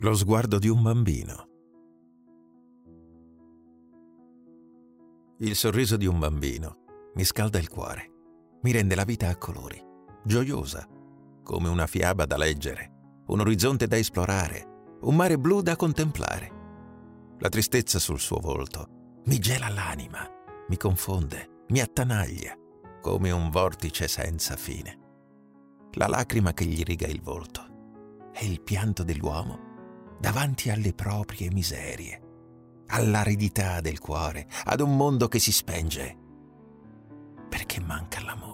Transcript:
Lo sguardo di un bambino. Il sorriso di un bambino mi scalda il cuore, mi rende la vita a colori, gioiosa, come una fiaba da leggere, un orizzonte da esplorare, un mare blu da contemplare. La tristezza sul suo volto mi gela l'anima, mi confonde, mi attanaglia, come un vortice senza fine. La lacrima che gli riga il volto è il pianto dell'uomo davanti alle proprie miserie, all'aridità del cuore, ad un mondo che si spenge perché manca l'amore.